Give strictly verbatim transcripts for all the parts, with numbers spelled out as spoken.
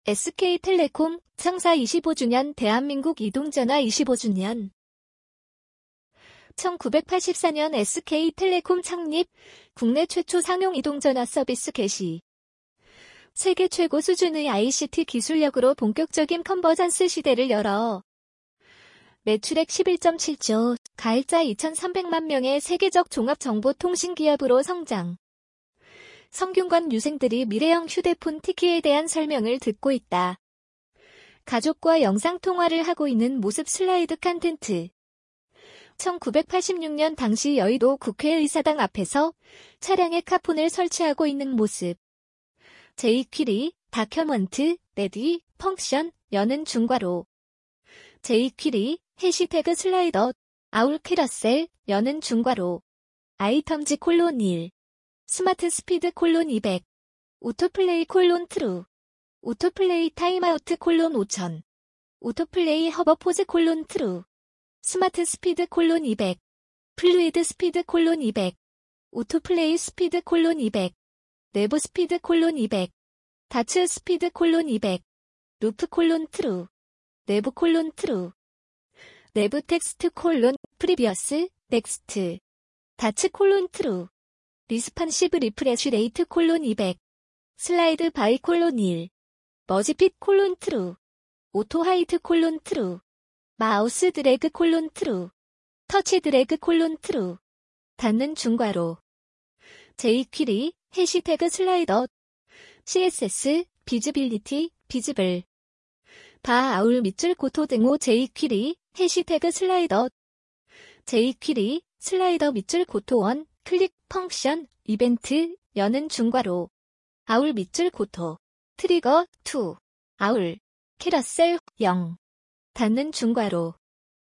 에스케이텔레콤 창사 이십오 주년 대한민국 이동전화 이십오 주년 천구백팔십사 년 에스케이텔레콤 창립, 국내 최초 상용 이동전화 서비스 개시. 세계 최고 수준의 아이씨티 기술력으로 본격적인 컨버전스 시대를 열어 매출액 십일 점 칠 조, 가입자 이천삼백만 명의 세계적 종합정보통신기업으로 성장. 성균관 유생들이 미래형 휴대폰 티키에 대한 설명을 듣고 있다. 가족과 영상통화를 하고 있는 모습 슬라이드 컨텐트. 천구백팔십육 년 당시 여의도 국회의사당 앞에서 차량에 카폰을 설치하고 있는 모습. 제이퀴리, 다큐먼트, 레디, 펑션, 여는 중괄호. 제이퀴리, 해시태그 슬라이더, 아울 캐러셀, 여는 중괄호. 아이텀즈 콜론 일. 스마트 스피드 콜론 이백. 오토플레이 콜론 트루. 오토플레이 타임아우트 콜론 오천. 오토플레이 허버포즈 콜론 트루. 스마트 스피드 콜론 이백. 플루이드 스피드 콜론 이백. 오토플레이 스피드 콜론 이백. 내부 스피드 콜론 이백. 다츠 스피드 콜론 이백. 루프 콜론 트루. 내부 콜론 트루. 내부 텍스트 콜론 프리비어스 넥스트. 다츠 콜론 트루. 리스판시브 리프레쉬 레이트 콜론 이백. 슬라이드 바이 콜론 일. 머지핏 콜론 트루. 오토 하이트 콜론 트루. 마우스 드래그 콜론 트루. 터치 드래그 콜론 트루. 닫는 중괄호. 제이퀴리, 해시태그 슬라이더. 씨에스에스, 비즈빌리티, 비즈블. 바 아울 밑줄 고토 등호 제이퀴리, 해시태그 슬라이더. 제이퀴리, 슬라이더 밑줄 고토 원, 클릭, 펑션, 이벤트, 여는 중괄호. 아울 밑줄 고토. 트리거, 이. 아울. 캐러셀, 영. 닫는 중괄호.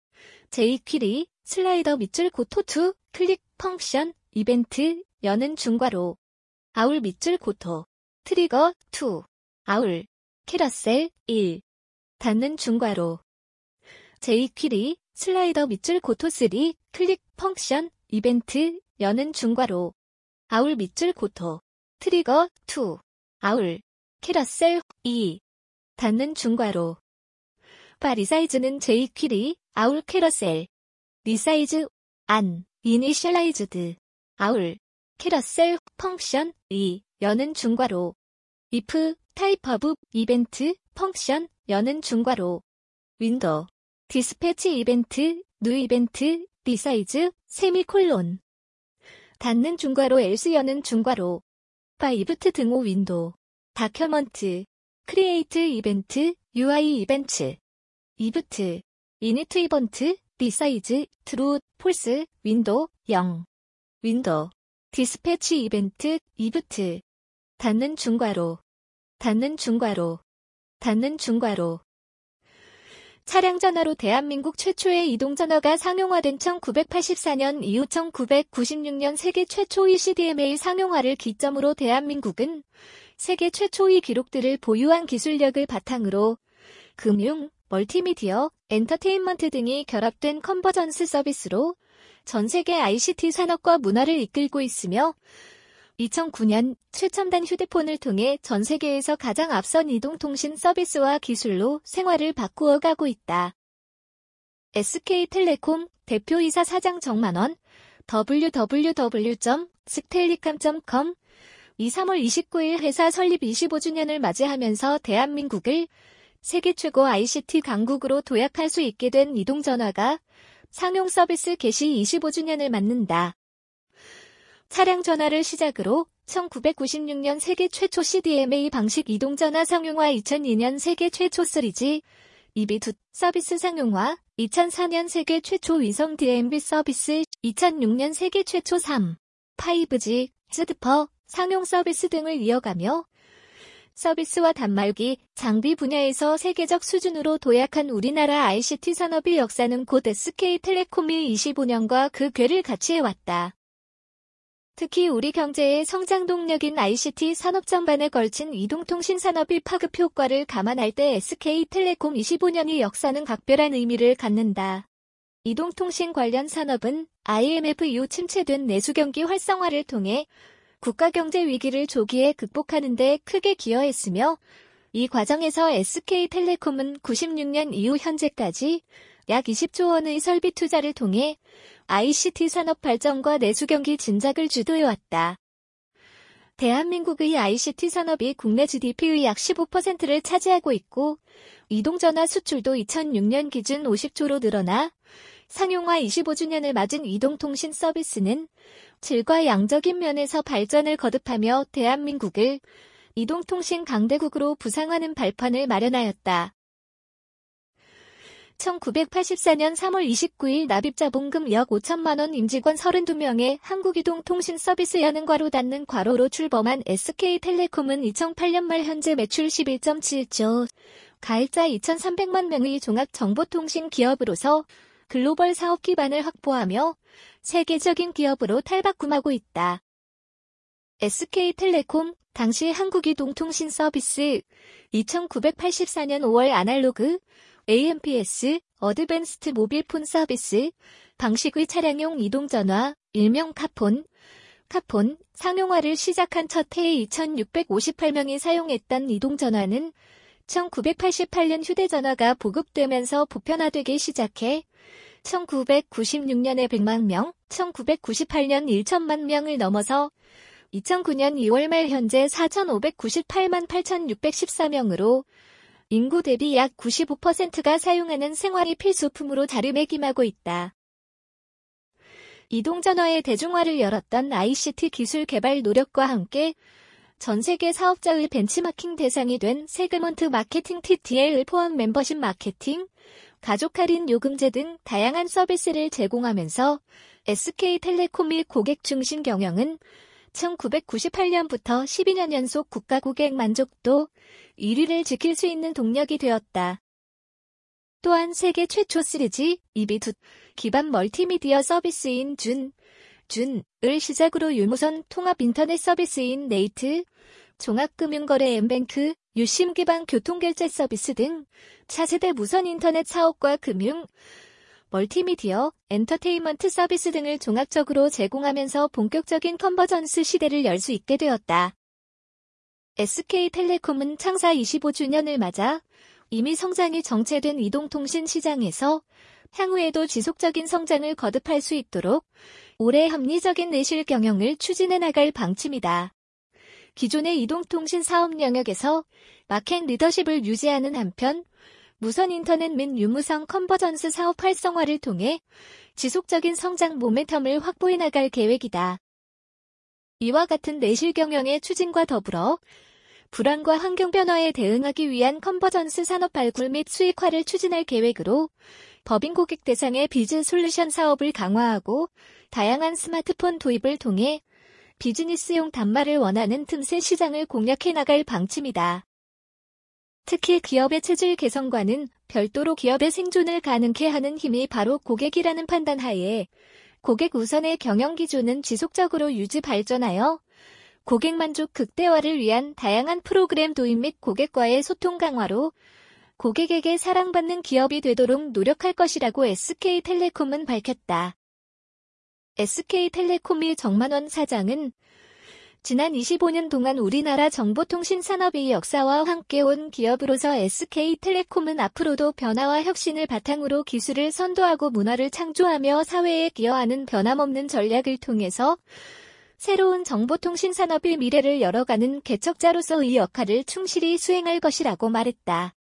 제이퀴리, 슬라이더 밑줄 고토 이, 클릭, 펑션, 이벤트, 여는 중괄호. 아울 밑줄 고토. 트리거, 이. 아울. 캐러셀, 일. 닫는 중괄호. 제이퀴리, 슬라이더 밑줄 고토 삼, 클릭, 펑션, 이벤트, 여는 중괄호. 아울 밑줄 고토. 트리거, 이. 아울. 캐러셀, 이. 닫는 중괄호. 바 리사이즈는 제이퀴리, 아울 캐러셀. 리사이즈, 안, 이니셜라이즈드. 아울. 캐러셀, 펑션, 이. 여는 중괄호. if, 타입 오브, 이벤트, 펑션, 여는 중괄호. 윈도우. 디스패치 이벤트, 뉴 이벤트, 리사이즈, 세미콜론. 닫는 중괄호 else 여는 중괄호. 바 이브트 등호 윈도우. 다큐먼트. 크리에이트 이벤트, 유아이 이벤트. 이브트. 이니트 이번트, 리사이즈, 트루, 폴스, 윈도우, 영. 윈도우. 디스패치 이벤트, 이브트. 닫는 중괄호. 닫는 중괄호. 닫는 중괄호. 차량 전화로 대한민국 최초의 이동전화가 상용화된 천구백팔십사 년 이후 천구백구십육 년 세계 최초의 씨디엠에이 상용화를 기점으로 대한민국은 세계 최초의 기록들을 보유한 기술력을 바탕으로 금융, 멀티미디어, 엔터테인먼트 등이 결합된 컨버전스 서비스로 전 세계 아이씨티 산업과 문화를 이끌고 있으며 이천구 년 최첨단 휴대폰을 통해 전 세계에서 가장 앞선 이동통신 서비스와 기술로 생활을 바꾸어 가고 있다. 에스케이텔레콤 대표이사 사장 정만원, 더블유 더블유 더블유 점 스텔리캄 점 컴 이 삼월 이십구일 회사 설립 이십오 주년을 맞이하면서 대한민국을 세계 최고 아이씨티 강국으로 도약할 수 있게 된 이동전화가 상용 서비스 개시 이십오 주년을 맞는다. 차량 전화를 시작으로 천구백구십육 년 세계 최초 씨디엠에이 방식 이동전화 상용화, 이천이 년 세계 최초 쓰리지, 이비투 서비스 상용화, 이천사 년 세계 최초 위성 디엠비 서비스, 이천육 년 세계 최초 삼, 파이브지, 스드퍼 상용 서비스 등을 이어가며 서비스와 단말기, 장비 분야에서 세계적 수준으로 도약한 우리나라 아이씨티 산업의 역사는 곧 에스케이텔레콤이 이십오 년과 그 궤를 같이 해왔다. 특히 우리 경제의 성장 동력인 아이씨티 산업 전반에 걸친 이동통신 산업의 파급 효과를 감안할 때 에스케이텔레콤 이십오 년의 역사는 각별한 의미를 갖는다. 이동통신 관련 산업은 아이엠에프 이후 침체된 내수 경기 활성화를 통해 국가 경제 위기를 조기에 극복하는 데 크게 기여했으며 이 과정에서 에스케이텔레콤은 구십육 년 이후 현재까지 약 이십조 원의 설비 투자를 통해 아이씨티 산업 발전과 내수 경기 진작을 주도해왔다. 대한민국의 아이씨티 산업이 국내 지디피의 약 십오 퍼센트를 차지하고 있고 이동전화 수출도 이천육 년 기준 오십조로 늘어나 상용화 이십오 주년을 맞은 이동통신 서비스는 질과 양적인 면에서 발전을 거듭하며 대한민국을 이동통신 강대국으로 부상하는 발판을 마련하였다. 천구백팔십사 년 삼월 이십구일 납입자본금 약 오천만 원 임직원 삼십이 명의 한국이동통신서비스라는 괄호 닫는 괄호로 출범한 에스케이텔레콤은 이천팔 년 말 현재 매출 십일 점 칠조, 가입자 이천삼백만 명의 종합정보통신 기업으로서 글로벌 사업 기반을 확보하며 세계적인 기업으로 탈바꿈하고 있다. 에스케이텔레콤, 당시 한국이동통신서비스, 천구백팔십사 년 오월 아날로그, 에이엠피에스, 어드밴스드 모빌폰 서비스, 방식의 차량용 이동전화, 일명 카폰, 카폰, 상용화를 시작한 첫 해에 이천육백오십팔 명이 사용했던 이동전화는 천구백팔십팔 년 휴대전화가 보급되면서 보편화되기 시작해 천구백구십육 년에 백만 명, 천구백구십팔 년 천만 명을 넘어서 이천구 년 이월 말 현재 사천오백구십팔만 팔천육백십사 명으로 인구 대비 약 구십오 퍼센트가 사용하는 생활의 필수품으로 자리매김하고 있다. 이동전화의 대중화를 열었던 아이씨티 기술 개발 노력과 함께 전 세계 사업자의 벤치마킹 대상이 된 세그먼트 마케팅 티티엘을 포함 멤버십 마케팅, 가족 할인 요금제 등 다양한 서비스를 제공하면서 에스케이텔레콤의 고객 중심 경영은 천구백구십팔 년부터 십이 년 연속 국가 고객 만족도 일 위를 지킬 수 있는 동력이 되었다. 또한 세계 최초 쓰리지, 이비투 기반 멀티미디어 서비스인 준, 준을 시작으로 유무선 통합 인터넷 서비스인 네이트, 종합금융거래 엠뱅크, 유심 기반 교통결제 서비스 등 차세대 무선 인터넷 사업과 금융, 멀티미디어, 엔터테인먼트 서비스 등을 종합적으로 제공하면서 본격적인 컨버전스 시대를 열 수 있게 되었다. 에스케이텔레콤은 창사 이십오 주년을 맞아 이미 성장이 정체된 이동통신 시장에서 향후에도 지속적인 성장을 거듭할 수 있도록 올해 합리적인 내실 경영을 추진해 나갈 방침이다. 기존의 이동통신 사업 영역에서 마켓 리더십을 유지하는 한편 무선 인터넷 및 유무선 컨버전스 사업 활성화를 통해 지속적인 성장 모멘텀을 확보해 나갈 계획이다. 이와 같은 내실 경영의 추진과 더불어 불안과 환경 변화에 대응하기 위한 컨버전스 산업 발굴 및 수익화를 추진할 계획으로 법인 고객 대상의 비즈 솔루션 사업을 강화하고 다양한 스마트폰 도입을 통해 비즈니스용 단말을 원하는 틈새 시장을 공략해 나갈 방침이다. 특히 기업의 체질 개선과는 별도로 기업의 생존을 가능케 하는 힘이 바로 고객이라는 판단하에 고객 우선의 경영 기조는 지속적으로 유지 발전하여 고객 만족 극대화를 위한 다양한 프로그램 도입 및 고객과의 소통 강화로 고객에게 사랑받는 기업이 되도록 노력할 것이라고 에스케이텔레콤은 밝혔다. 에스케이텔레콤의 정만원 사장은 지난 이십오 년 동안 우리나라 정보통신 산업의 역사와 함께 온 기업으로서 에스케이텔레콤은 앞으로도 변화와 혁신을 바탕으로 기술을 선도하고 문화를 창조하며 사회에 기여하는 변함없는 전략을 통해서 새로운 정보통신 산업의 미래를 열어가는 개척자로서의 역할을 충실히 수행할 것이라고 말했다.